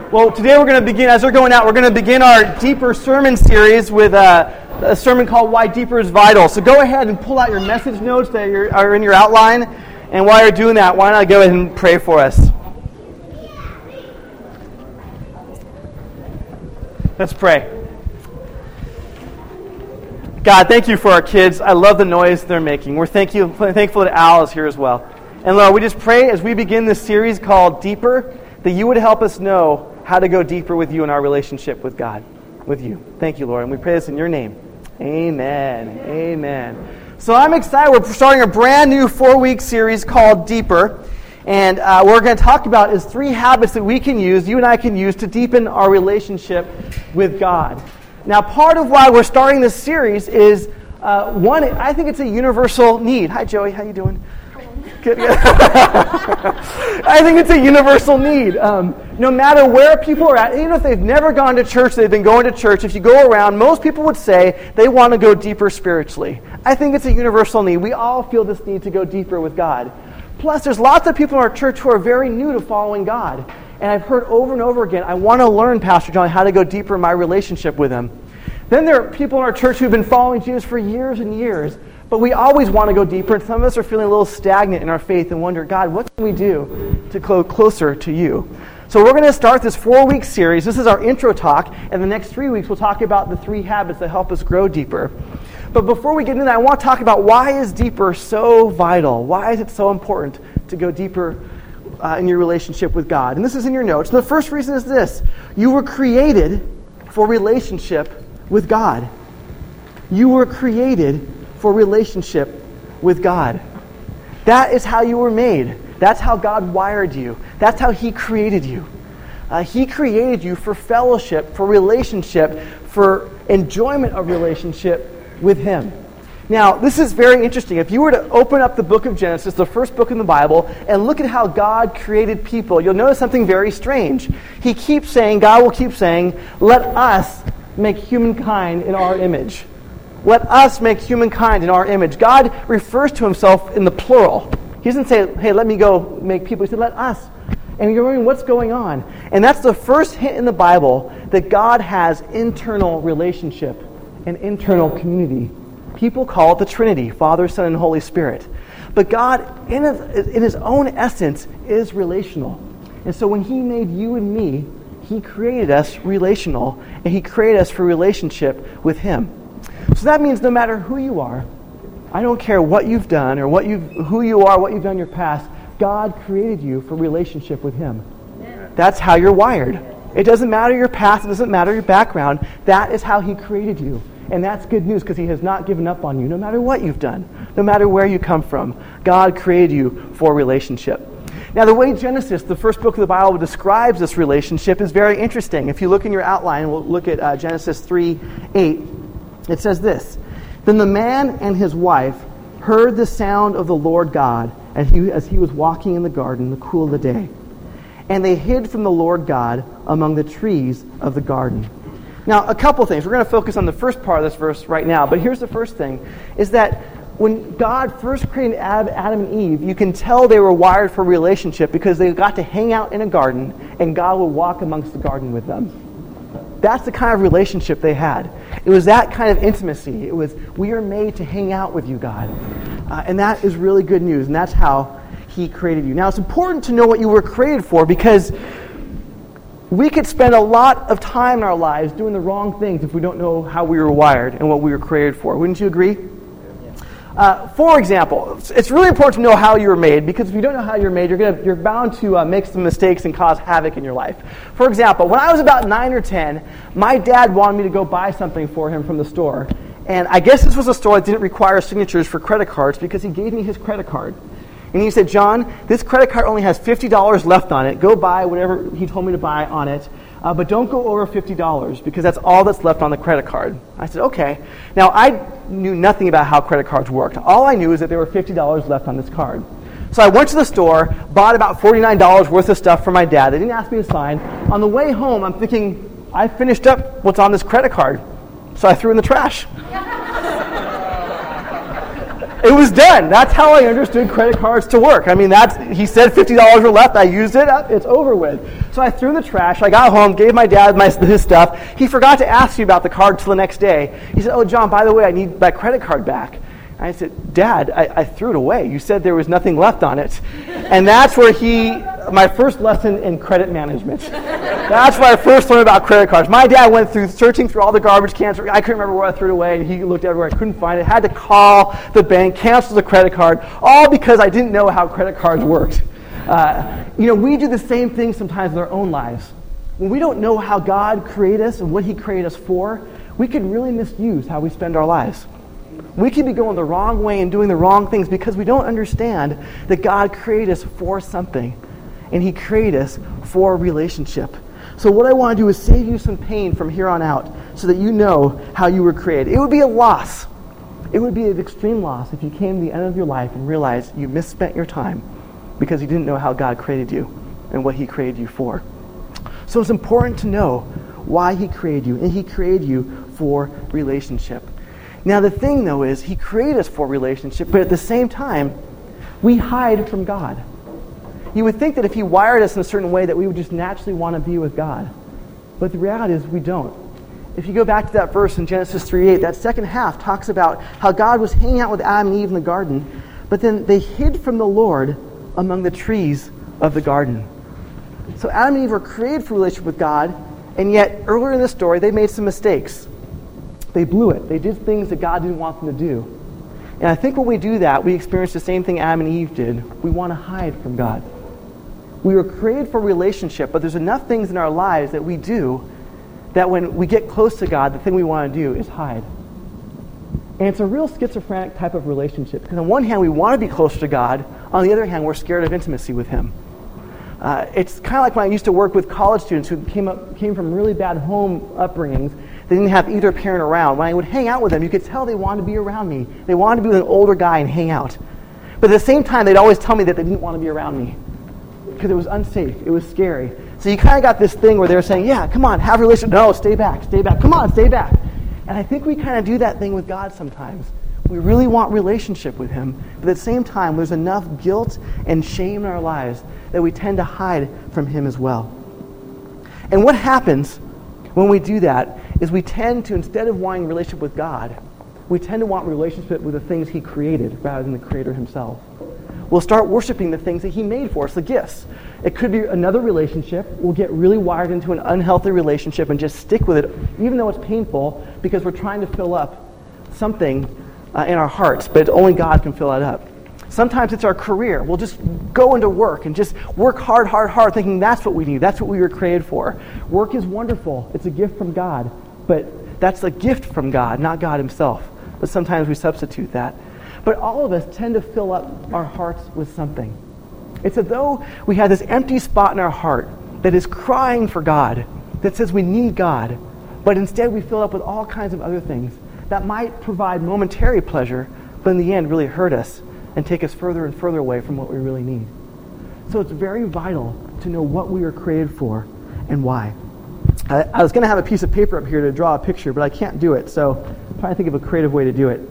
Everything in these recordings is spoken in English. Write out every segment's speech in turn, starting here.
Well, today we're going to begin, as we're going out, we're going to begin our Deeper sermon series with a sermon called Why Deeper is Vital. So go ahead and pull out your message notes that are in your outline. And while you're doing that, why not go ahead and pray for us? Let's pray. God, thank you for our kids. I love the noise they're making. We're thankful that Al is here as well. And Lord, we just pray as we begin this series called Deeper, that you would help us know how to go deeper with you in our relationship with God, with you. Thank you, Lord. And we pray this in your name. Amen. Amen. So I'm excited. We're starting a brand new 4-week series called Deeper. And what we're going to talk about is 3 habits that we can use, you and I can use, to deepen our relationship with God. Now, part of why we're starting this series is, one, I think it's a universal need. Hi, Joey. How you doing? Good. I think it's a universal need. No matter where people are at, even if they've never gone to church, they've been going to church, if you go around, most people would say they want to go deeper spiritually. I think it's a universal need. We all feel this need to go deeper with God. Plus, there's lots of people in our church who are very new to following God. And I've heard over and over again, I want to learn, Pastor John, how to go deeper in my relationship with Him. Then there are people in our church who've been following Jesus for years and years, but we always want to go deeper, and some of us are feeling a little stagnant in our faith and wonder, God, what can we do to go closer to you? So we're going to start this 4-week series. This is our intro talk, and the next 3 weeks we'll talk about the 3 habits that help us grow deeper. But before we get into that, I want to talk about why is deeper so vital? Why is it so important to go deeper in your relationship with God? And this is in your notes. And the first reason is this. You were created for relationship with God. You were created for relationship with God. That is how you were made. That's how God wired you. That's how He created you. He created you for fellowship, for relationship, for enjoyment of relationship with Him. Now, this is very interesting. If you were to open up the book of Genesis, the first book in the Bible, and look at how God created people, you'll notice something very strange. God will keep saying, let us make humankind in our image. Let us make humankind in our image. God refers to Himself in the plural. He doesn't say, hey, let me go make people. He said, let us. And you're wondering, what's going on? And that's the first hint in the Bible that God has internal relationship and internal community. People call it the Trinity, Father, Son, and Holy Spirit. But God, in His own essence, is relational. And so when He made you and me, He created us relational, and He created us for relationship with Him. So that means no matter who you are, I don't care what you've done or who you are, what you've done in your past, God created you for relationship with Him. That's how you're wired. It doesn't matter your past, it doesn't matter your background. That is how He created you. And that's good news because He has not given up on you, no matter what you've done, no matter where you come from. God created you for relationship. Now, the way Genesis, the first book of the Bible, describes this relationship is very interesting. If you look in your outline, we'll look at Genesis 3:8. It says this, Then the man and his wife heard the sound of the Lord God as he was walking in the garden in the cool of the day. And they hid from the Lord God among the trees of the garden. Now, a couple things. We're going to focus on the first part of this verse right now. But here's the first thing, is that when God first created Adam and Eve, you can tell they were wired for relationship because they got to hang out in a garden and God would walk amongst the garden with them. That's the kind of relationship they had. It was that kind of intimacy. It was, we are made to hang out with you, God. And that is really good news. And that's how He created you. Now, it's important to know what you were created for because we could spend a lot of time in our lives doing the wrong things if we don't know how we were wired and what we were created for. Wouldn't you agree? For example, it's really important to know how you were made because if you don't know how you're made, you're bound to make some mistakes and cause havoc in your life. For example, when I was about 9 or 10, my dad wanted me to go buy something for him from the store. And I guess this was a store that didn't require signatures for credit cards because he gave me his credit card. And he said, John, this credit card only has $50 left on it. Go buy whatever he told me to buy on it. But don't go over $50 because that's all that's left on the credit card. I said, okay. Now, I knew nothing about how credit cards worked. All I knew is that there were $50 left on this card. So I went to the store, bought about $49 worth of stuff for my dad. They didn't ask me to sign. On the way home, I'm thinking, I finished up what's on this credit card. So I threw it in the trash. It was done. That's how I understood credit cards to work. I mean, he said $50 were left. I used it. It's over with. So I threw in the trash. I got home, gave my dad his stuff. He forgot to ask me about the card till the next day. He said, "Oh, John, by the way, I need my credit card back." I said, "Dad, I threw it away. You said there was nothing left on it." And that's where my first lesson in credit management. That's where I first learned about credit cards. My dad went through searching through all the garbage cans. I couldn't remember where I threw it away, and he looked everywhere. I couldn't find it. Had to call the bank, cancel the credit card, all because I didn't know how credit cards worked. We do the same thing sometimes in our own lives. When we don't know how God created us and what he created us for, we can really misuse how we spend our lives. We could be going the wrong way and doing the wrong things because we don't understand that God created us for something. And he created us for a relationship. So what I want to do is save you some pain from here on out so that you know how you were created. It would be a loss. It would be an extreme loss if you came to the end of your life and realized you misspent your time because you didn't know how God created you and what he created you for. So it's important to know why he created you. And he created you for relationship. Now the thing, though, is he created us for relationship, but at the same time, we hide from God. You would think that if he wired us in a certain way that we would just naturally want to be with God. But the reality is we don't. If you go back to that verse in Genesis 3:8, that second half talks about how God was hanging out with Adam and Eve in the garden, but then they hid from the Lord among the trees of the garden. So Adam and Eve were created for relationship with God, and yet earlier in the story they made some mistakes. They blew it. They did things that God didn't want them to do. And I think when we do that, we experience the same thing Adam and Eve did. We want to hide from God. We were created for relationship, but there's enough things in our lives that we do that when we get close to God, the thing we want to do is hide. And it's a real schizophrenic type of relationship. Because on one hand, we want to be closer to God. On the other hand, we're scared of intimacy with him. It's kind of like when I used to work with college students who came from really bad home upbringings. They didn't have either parent around. When I would hang out with them, you could tell they wanted to be around me. They wanted to be with an older guy and hang out. But at the same time, they'd always tell me that they didn't want to be around me because it was unsafe. It was scary. So you kind of got this thing where they were saying, yeah, come on, have a relationship. No, stay back. Come on, stay back. And I think we kind of do that thing with God sometimes. We really want relationship with him, but at the same time, there's enough guilt and shame in our lives that we tend to hide from him as well. And what happens when we do that is we tend to, instead of wanting a relationship with God, we tend to want a relationship with the things he created rather than the creator himself. We'll start worshiping the things that he made for us, the gifts. It could be another relationship. We'll get really wired into an unhealthy relationship and just stick with it, even though it's painful, because we're trying to fill up something in our hearts, but only God can fill that up. Sometimes it's our career. We'll just go into work and just work hard, thinking that's what we need. That's what we were created for. Work is wonderful. It's a gift from God, but that's a gift from God, not God himself. But sometimes we substitute that. But all of us tend to fill up our hearts with something. It's as though we have this empty spot in our heart that is crying for God, that says we need God, but instead we fill up with all kinds of other things that might provide momentary pleasure, but in the end really hurt us and take us further and further away from what we really need. So it's very vital to know what we were created for and why. I was going to have a piece of paper up here to draw a picture, but I can't do it, so I'm trying to think of a creative way to do it.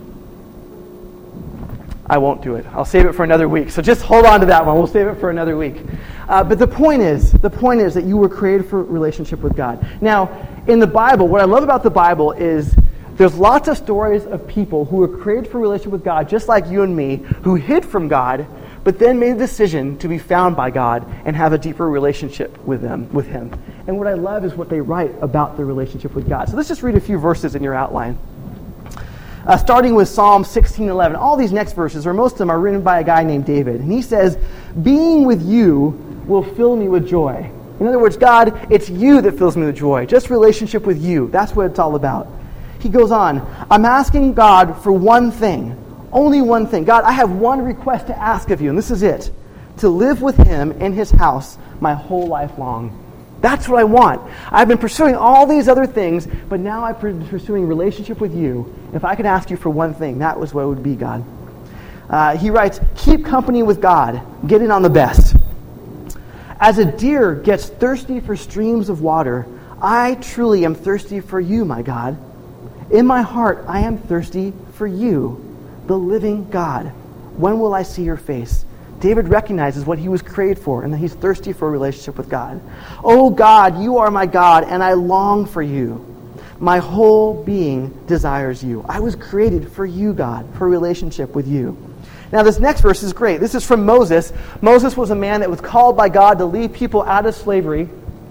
I won't do it. I'll save it for another week. So just hold on to that one. We'll save it for another week. But the point is that you were created for a relationship with God. Now, in the Bible, what I love about the Bible is there's lots of stories of people who were created for a relationship with God, just like you and me, who hid from God, but then made a decision to be found by God and have a deeper relationship with him. And what I love is what they write about their relationship with God. So let's just read a few verses in your outline. Starting with Psalm 16:11. All these next verses, or most of them, are written by a guy named David. And he says, "Being with you will fill me with joy." In other words, God, it's you that fills me with joy. Just relationship with you. That's what it's all about. He goes on, "I'm asking God for one thing, only one thing. God, I have one request to ask of you, and this is it. To live with him in his house my whole life long. That's what I want. I've been pursuing all these other things, but now I'm pursuing relationship with you. If I could ask you for one thing, that was what it would be, God." He writes, "Keep company with God. Get in on the best. As a deer gets thirsty for streams of water, I truly am thirsty for you, my God. In my heart, I am thirsty for you. the living God. When will I see your face? David recognizes what he was created for and that he's thirsty for a relationship with God. Oh God, you are my God, and I long for you. My whole being desires you. I was created for you, God, for a relationship with you. Now this next verse is great. This is from Moses. Moses was a man that was called by God to lead people out of slavery,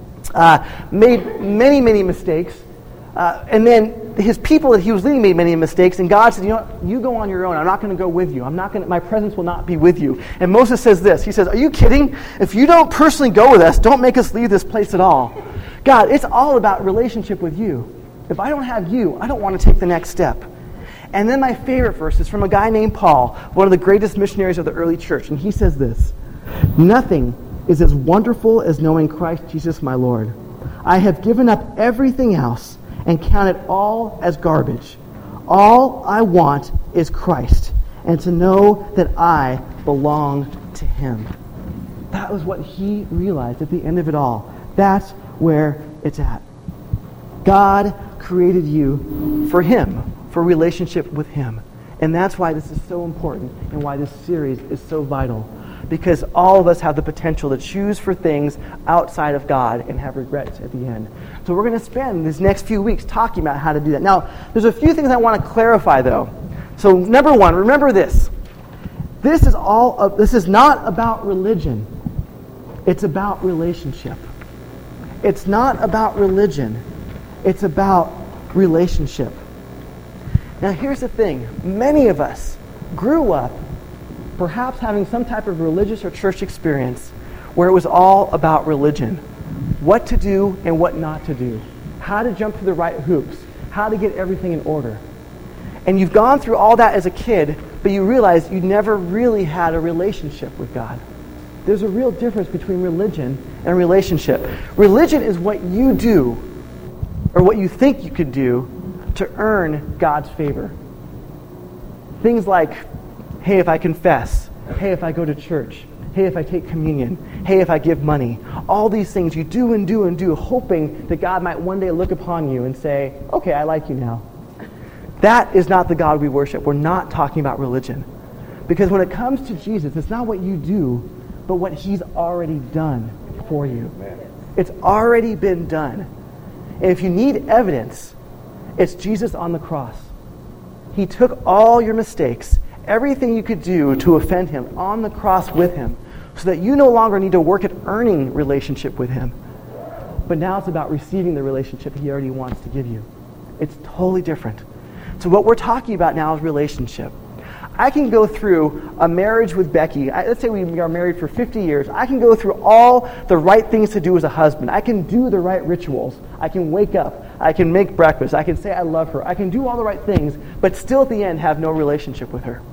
made many, many mistakes, and then his people that he was leading made many mistakes, and God said, you know what? You go on your own. I'm not going to go with you. My presence will not be with you. And Moses says this. He says, are you kidding? If you don't personally go with us, don't make us leave this place at all. God, it's all about relationship with you. If I don't have you, I don't want to take the next step. And then my favorite verse is from a guy named Paul, one of the greatest missionaries of the early church. And he says this, nothing is as wonderful as knowing Christ Jesus my Lord. I have given up everything else and count it all as garbage. All I want is Christ, and to know that I belong to him. That was what he realized at the end of it all. That's where it's at. God created you for him, for relationship with him. And that's why this is so important and why this series is so vital. Because all of us have the potential to choose for things outside of God and have regrets at the end. So we're going to spend these next few weeks talking about how to do that. Now, there's a few things I want to clarify, though. So number one, remember this. This is not about religion. It's about relationship. It's not about religion. It's about relationship. Now, here's the thing. Many of us grew up perhaps having some type of religious or church experience where it was all about religion. What to do and what not to do. How to jump through the right hoops. How to get everything in order. And you've gone through all that as a kid, but you realize you never really had a relationship with God. There's a real difference between religion and relationship. Religion is what you do, or what you think you could do, to earn God's favor. Things like, hey, if I confess, hey, if I go to church, hey, if I take communion, hey, if I give money. All these things you do and do and do, hoping that God might one day look upon you and say, okay, I like you now. That is not the God we worship. We're not talking about religion. Because when it comes to Jesus, it's not what you do, but what he's already done for you. It's already been done. And if you need evidence, it's Jesus on the cross. He took all your mistakes, everything you could do to offend him, on the cross with him, so that you no longer need to work at earning relationship with him. But now it's about receiving the relationship he already wants to give you. It's totally different. So what we're talking about now is relationship. I can go through a marriage with Becky. Let's say we are married for 50 years. I can go through all the right things to do as a husband. I can do the right rituals. I can wake up. I can make breakfast. I can say I love her. I can do all the right things, but still at the end have no relationship with her.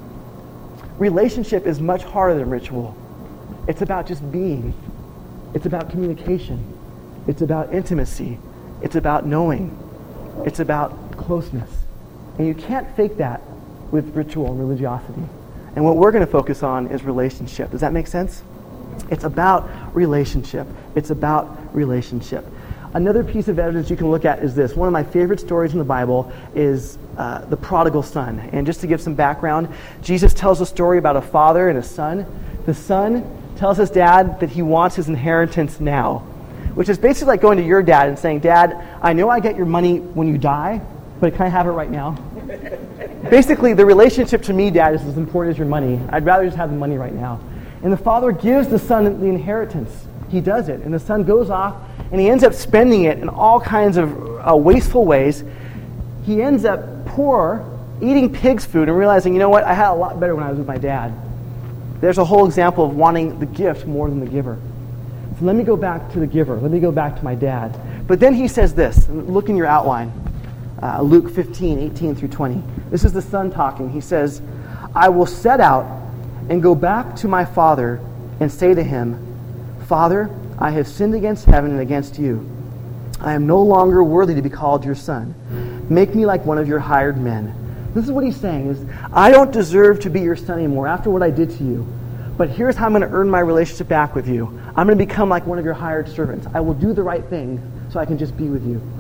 Relationship is much harder than ritual. It's about just being. It's about communication. It's about intimacy. It's about knowing. It's about closeness. And you can't fake that with ritual and religiosity. And what we're going to focus on is relationship. Does that make sense? It's about relationship. It's about relationship. Another piece of evidence you can look at is this. One of my favorite stories in the Bible is the prodigal son. And just to give some background, Jesus tells a story about a father and a son. The son tells his dad that he wants his inheritance now, which is basically like going to your dad and saying, Dad, I know I get your money when you die, but can I have it right now? Basically, the relationship to me, Dad, is as important as your money. I'd rather just have the money right now. And the father gives the son the inheritance. He does it. And the son goes off, and he ends up spending it in all kinds of wasteful ways. He ends up poor, eating pig's food, and realizing, you know what, I had a lot better when I was with my dad. There's a whole example of wanting the gift more than the giver. So let me go back to the giver. Let me go back to my dad. But then he says this. Look in your outline. Luke 15, 18 through 20. This is the son talking. He says, I will set out and go back to my father and say to him, Father, I have sinned against heaven and against you. I am no longer worthy to be called your son. Make me like one of your hired men. This is what he's saying is, I don't deserve to be your son anymore after what I did to you. But here's how I'm going to earn my relationship back with you. I'm going to become like one of your hired servants. I will do the right thing so I can just be with you.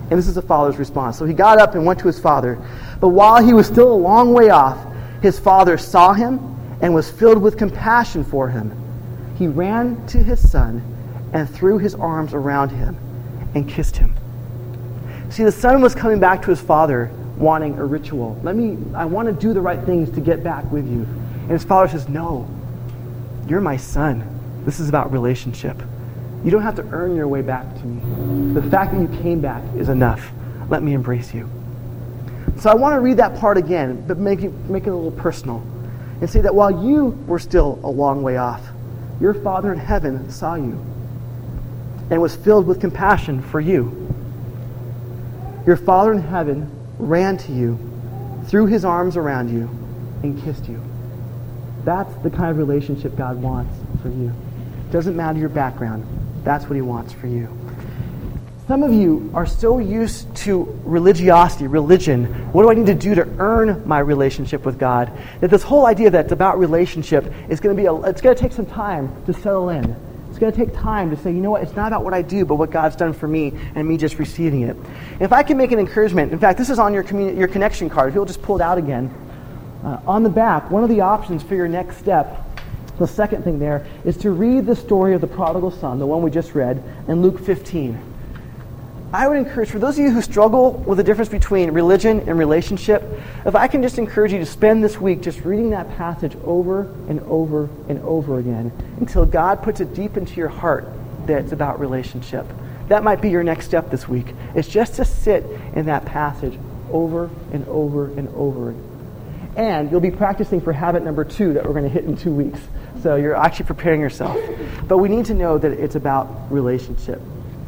And this is the father's response. So he got up and went to his father. But while he was still a long way off, his father saw him and was filled with compassion for him. He ran to his son and threw his arms around him and kissed him. See, the son was coming back to his father wanting a ritual. I want to do the right things to get back with you. And his father says, no, you're my son. This is about relationship. You don't have to earn your way back to me. The fact that you came back is enough. Let me embrace you. So I want to read that part again, but make it a little personal. And say that while you were still a long way off, your Father in heaven saw you and was filled with compassion for you. Your Father in heaven ran to you, threw his arms around you, and kissed you. That's the kind of relationship God wants for you. It doesn't matter your background. That's what he wants for you. Some of you are so used to religion. What do I need to do to earn my relationship with God? That this whole idea that it's about relationship is going to it's going to take some time to settle in. It's going to take time to say, you know what, it's not about what I do, but what God's done for me and me just receiving it. And if I can make an encouragement, in fact, this is on your connection card. If you'll just pull it out again. On the back, one of the options for your next step, the second thing there, is to read the story of the prodigal son, the one we just read, in Luke 15. I would encourage, for those of you who struggle with the difference between religion and relationship, if I can just encourage you to spend this week just reading that passage over and over and over again until God puts it deep into your heart that it's about relationship. That might be your next step this week. It's just to sit in that passage over and over and over. And you'll be practicing for habit number 2 that we're going to hit in 2 weeks. So you're actually preparing yourself. But we need to know that it's about relationship.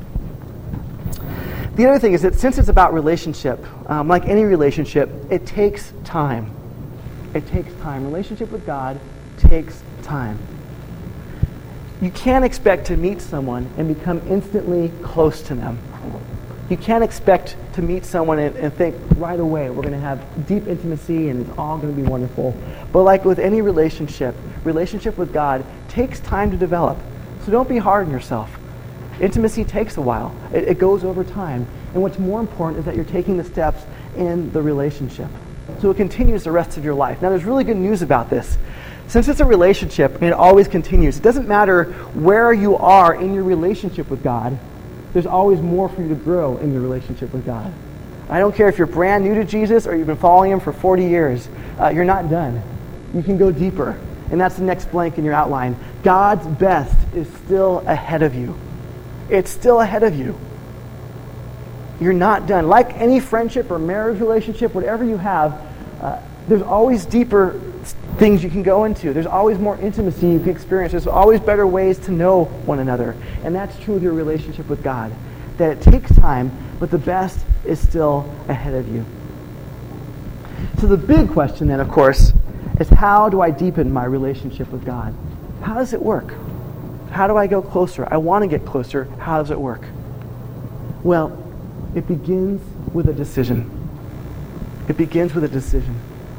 The other thing is that since it's about relationship, like any relationship, it takes time. It takes time. Relationship with God takes time. You can't expect to meet someone and become instantly close to them. You can't expect to meet someone and think right away we're going to have deep intimacy and it's all going to be wonderful. But like with any relationship with God takes time to develop. So don't be hard on yourself. Intimacy takes a while. It goes over time. And what's more important is that you're taking the steps in the relationship. So it continues the rest of your life. Now there's really good news about this. Since it's a relationship and it always continues, it doesn't matter where you are in your relationship with God, there's always more for you to grow in your relationship with God. I don't care if you're brand new to Jesus or you've been following him for 40 years. You're not done. You can go deeper. And that's the next blank in your outline. God's best is still ahead of you. It's still ahead of you. You're not done. Like any friendship or marriage relationship, whatever you have, there's always deeper things you can go into. There's always more intimacy you can experience. There's always better ways to know one another. And that's true with your relationship with God. That it takes time, but the best is still ahead of you. So the big question then, of course, is how do I deepen my relationship with God? How does it work? How do I go closer? I want to get closer. How does it work? Well, it begins with a decision. It begins with a decision.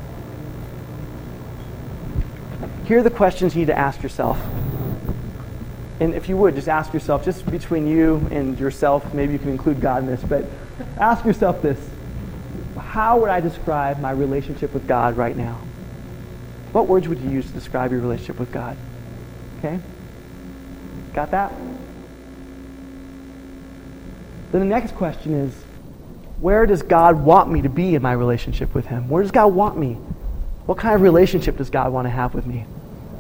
Here are the questions you need to ask yourself. And if you would, just ask yourself, just between you and yourself, maybe you can include God in this, but ask yourself this. How would I describe my relationship with God right now? What words would you use to describe your relationship with God? Okay? Got that? Then the next question is, where does God want me to be in my relationship with him? Where does God want me? What kind of relationship does God want to have with me?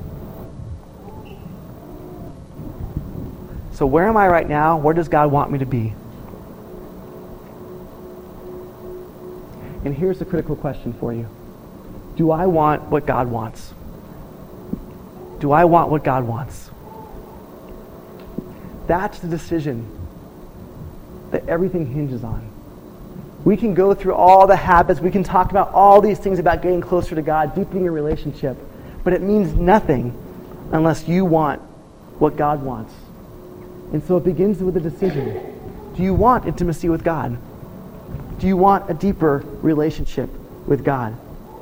So where am I right now? Where does God want me to be? And here's the critical question for you. Do I want what God wants? Do I want what God wants? That's the decision that everything hinges on. We can go through all the habits, we can talk about all these things about getting closer to God, deepening your relationship, but it means nothing unless you want what God wants. And so it begins with a decision. Do you want intimacy with God? Do you want a deeper relationship with God?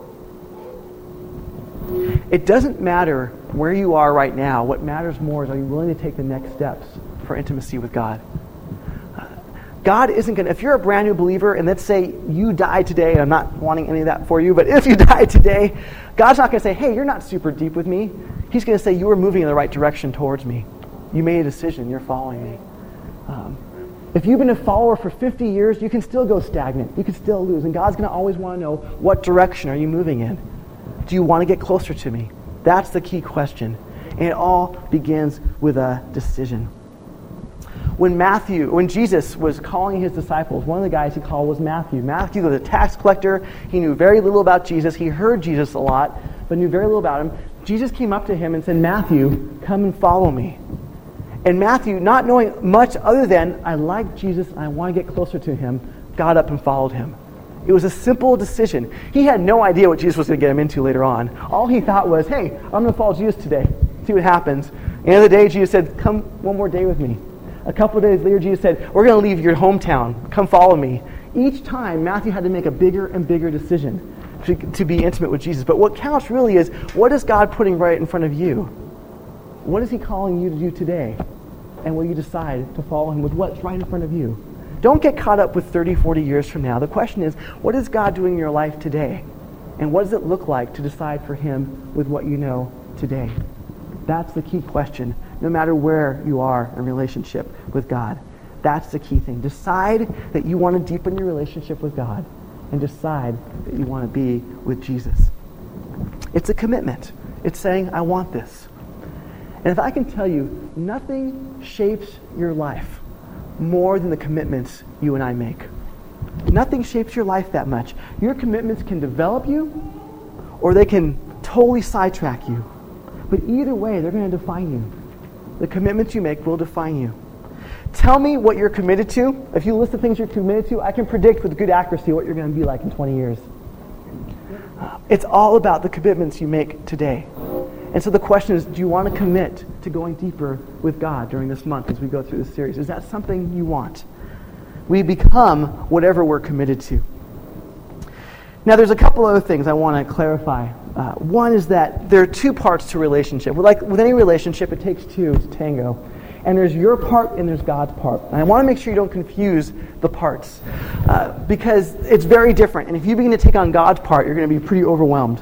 It doesn't matter where you are right now. What matters more is, are you willing to take the next steps for intimacy with God? God isn't going to, if you're a brand new believer, and let's say you die today, and I'm not wanting any of that for you, but if you die today, God's not going to say, hey, you're not super deep with me. He's going to say, you are moving in the right direction towards me. You made a decision. You're following me. If you've been a follower for 50 years, you can still go stagnant. You can still lose. And God's going to always want to know, what direction are you moving in? Do you want to get closer to me? That's the key question. And it all begins with a decision. When Jesus was calling his disciples, one of the guys he called was Matthew. Matthew was a tax collector. He knew very little about Jesus. He heard Jesus a lot, but knew very little about him. Jesus came up to him and said, Matthew, come and follow me. And Matthew, not knowing much other than, I like Jesus and I want to get closer to him, got up and followed him. It was a simple decision. He had no idea what Jesus was going to get him into later on. All he thought was, hey, I'm going to follow Jesus today. See what happens. At the end of the day, Jesus said, come one more day with me. A couple of days later, Jesus said, we're going to leave your hometown. Come follow me. Each time, Matthew had to make a bigger and bigger decision to be intimate with Jesus. But what counts really is, what is God putting right in front of you? What is he calling you to do today? And will you decide to follow him with what's right in front of you? Don't get caught up with 30, 40 years from now. The question is, what is God doing in your life today? And what does it look like to decide for him with what you know today? That's the key question, no matter where you are in relationship with God. That's the key thing. Decide that you want to deepen your relationship with God, and decide that you want to be with Jesus. It's a commitment. It's saying, I want this. And if I can tell you, nothing shapes your life more than the commitments you and I make. Nothing shapes your life that much. Your commitments can develop you, or they can totally sidetrack you. But either way, they're going to define you. The commitments you make will define you. Tell me what you're committed to. If you list the things you're committed to, I can predict with good accuracy what you're going to be like in 20 years. It's all about the commitments you make today. And so the question is, do you want to commit to going deeper with God during this month as we go through this series? Is that something you want? We become whatever we're committed to. Now, there's a couple other things I want to clarify. One is that there are two parts to relationship. Like with any relationship, it takes two to tango. And there's your part and there's God's part. And I want to make sure you don't confuse the parts because it's very different. And if you begin to take on God's part, you're going to be pretty overwhelmed.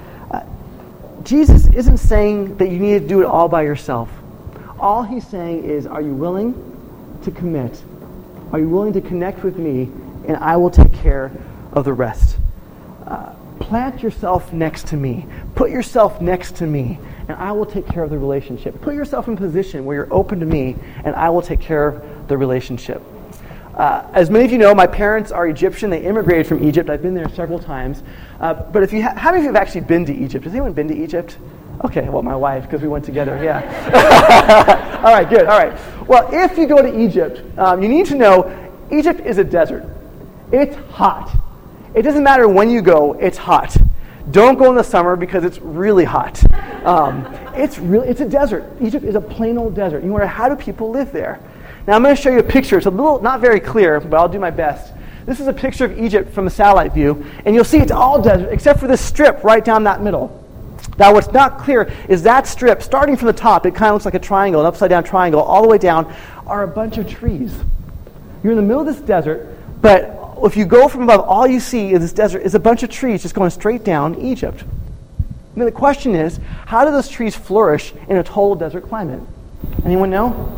Jesus isn't saying that you need to do it all by yourself. All he's saying is, are you willing to commit? Are you willing to connect with me, and I will take care of the rest? Plant yourself next to me. Put yourself next to me, and I will take care of the relationship. Put yourself in a position where you're open to me, and I will take care of the relationship. As many of you know, my parents are Egyptian. They immigrated from Egypt. I've been there several times. But if you how many of you have actually been to Egypt? Has anyone been to Egypt? Okay, well, my wife, because we went together, yeah. All right, good, all right. Well, if you go to Egypt, you need to know Egypt is a desert. It's hot. It doesn't matter when you go, it's hot. Don't go in the summer because it's really hot. It's a desert. Egypt is a plain old desert. You wonder, how do people live there? Now, I'm going to show you a picture. It's a little, not very clear, but I'll do my best. This is a picture of Egypt from a satellite view, and you'll see it's all desert, except for this strip right down that middle. Now, what's not clear is that strip, starting from the top, it kind of looks like a triangle, an upside-down triangle, all the way down, are a bunch of trees. You're in the middle of this desert, but if you go from above, all you see in this desert is a bunch of trees just going straight down Egypt. Now, the question is, how do those trees flourish in a total desert climate? Anyone know?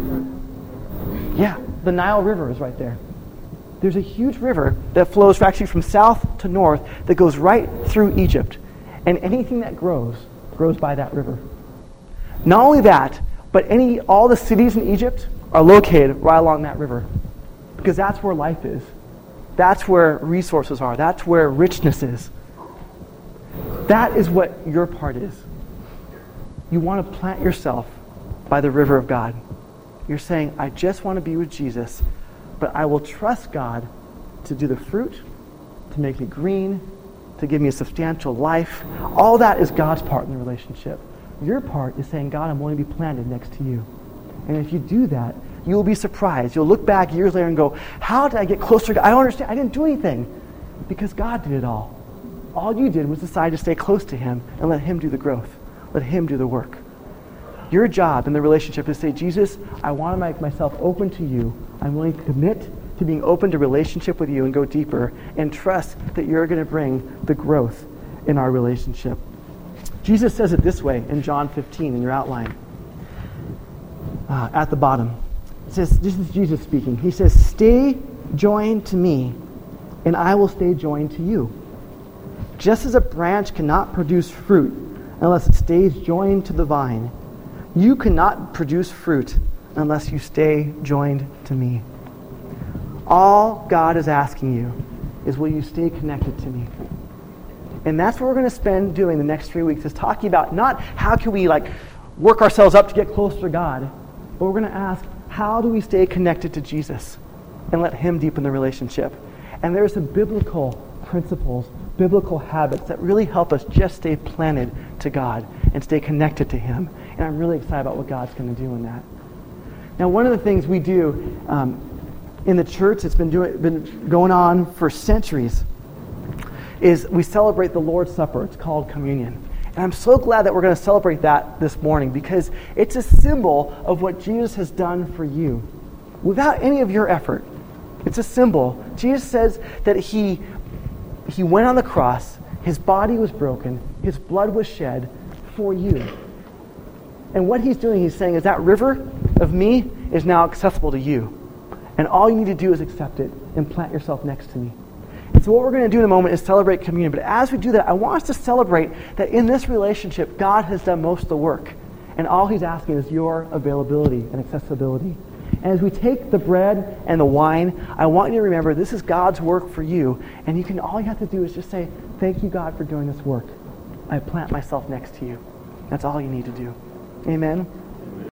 Yeah, the Nile River is right there. There's a huge river that flows actually from south to north that goes right through Egypt. And anything that grows by that river. Not only that, but all the cities in Egypt are located right along that river. Because that's where life is. That's where resources are. That's where richness is. That is what your part is. You want to plant yourself by the river of God. You're saying, I just want to be with Jesus, but I will trust God to do the fruit, to make me green, to give me a substantial life. All that is God's part in the relationship. Your part is saying, God, I'm willing to be planted next to you. And if you do that, you will be surprised. You'll look back years later and go, how did I get closer to God? I don't understand. I didn't do anything. Because God did it all. All you did was decide to stay close to him and let him do the growth. Let him do the work. Your job in the relationship is to say, Jesus, I want to make myself open to you. I'm willing to commit to being open to relationship with you and go deeper, and trust that you're going to bring the growth in our relationship. Jesus says it this way in John 15 in your outline. At the bottom. It says, this is Jesus speaking. He says, "Stay joined to me, and I will stay joined to you. Just as a branch cannot produce fruit unless it stays joined to the vine, you cannot produce fruit unless you stay joined to me." All God is asking you is, will you stay connected to me? And that's what we're going to spend doing the next 3 weeks, is talking about not how can we work ourselves up to get closer to God, but we're going to ask, how do we stay connected to Jesus and let him deepen the relationship? And there are some biblical principles, biblical habits that really help us just stay planted to God and stay connected to him. And I'm really excited about what God's going to do in that. Now, one of the things we do in the church, it's been going on for centuries, is we celebrate the Lord's Supper. It's called communion. And I'm so glad that we're going to celebrate that this morning, because it's a symbol of what Jesus has done for you without any of your effort. It's a symbol. Jesus says that he went on the cross, his body was broken, his blood was shed for you. And what he's doing, he's saying, is that river of me is now accessible to you. And all you need to do is accept it and plant yourself next to me. So what we're going to do in a moment is celebrate communion. But as we do that, I want us to celebrate that in this relationship, God has done most of the work. And all he's asking is your availability and accessibility. And as we take the bread and the wine, I want you to remember this is God's work for you. And all you have to do is just say, "Thank you, God, for doing this work. I plant myself next to you." That's all you need to do. Amen.